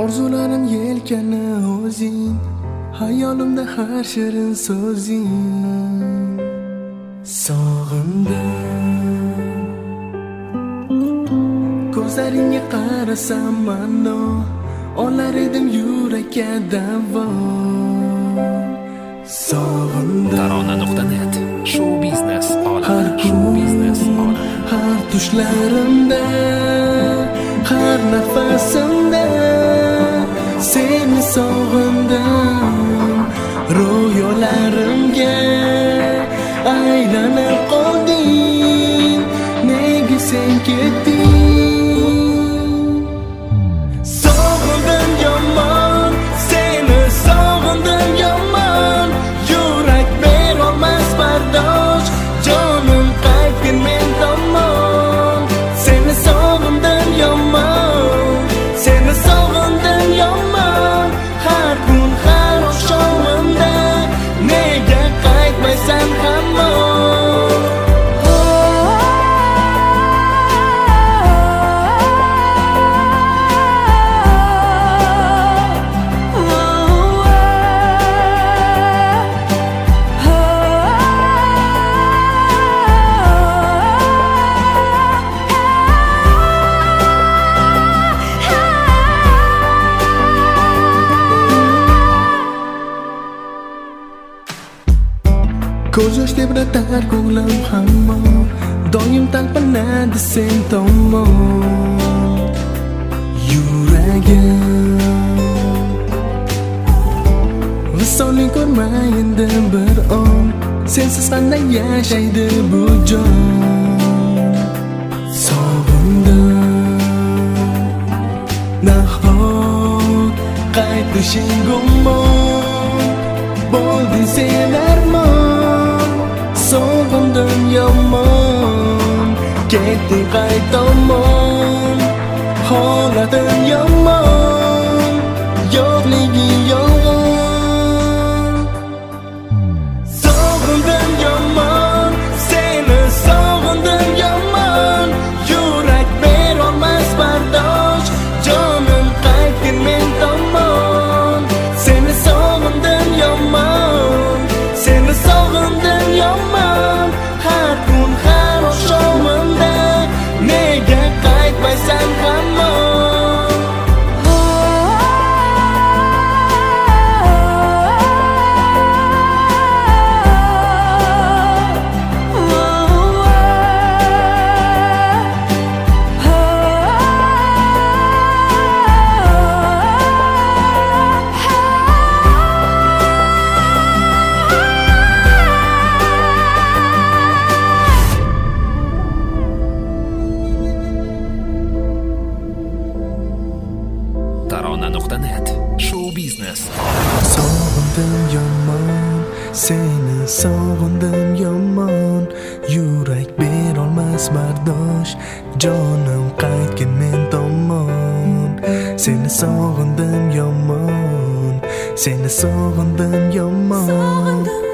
Orzularim yelkani o'zing, hayolimda har shirin so'zing. Sog'indim, ko'zlaringga qarasam mano, olar edim yurakka davo. Sog'indim. Tarona.net Show Business Har kun, har tushlarimda, har nafasimda seni sog'indim. Ro'yolarimga aylanib qolding, nega sen ketding? Sog'indim yomon, seni sog'indim yomon. Yurak berolmas bardosh, jonim qaytgin men tomon. Seni sog'indim yomon, seni sog'indim yomon. Har kun har oqshomimda nega qaytmaysan hamon? Ko'z yosh tebratar ko'nglim hamon, doim talpinadi sen tomon. Yuragim visoling ko'rmay endi bir on, sensiz qanday yashaydi bu jon? Sog'indim, nahot qaytishing gumon, bo'lding sen armon. Sog'indim yomon, ketding qaytomon. Holatim yomon, yo'qliging yolg'on. Sog'indim yomon, seni sog'indim yomon. Yurak berolmas bardosh, jonim qaytgin men tomon. Seni sog'indim yomon, seni sog'indim yomon. Har kun har oqshomimda nega qaytmaysan hamon? Tarona.net Show Business. Sog'indim yomon, seni sog'indim yomon. Yurak berolmas bardosh, jonim qaytgin men tomon. Seni sog'indim yomon, seni sog'indim yomon.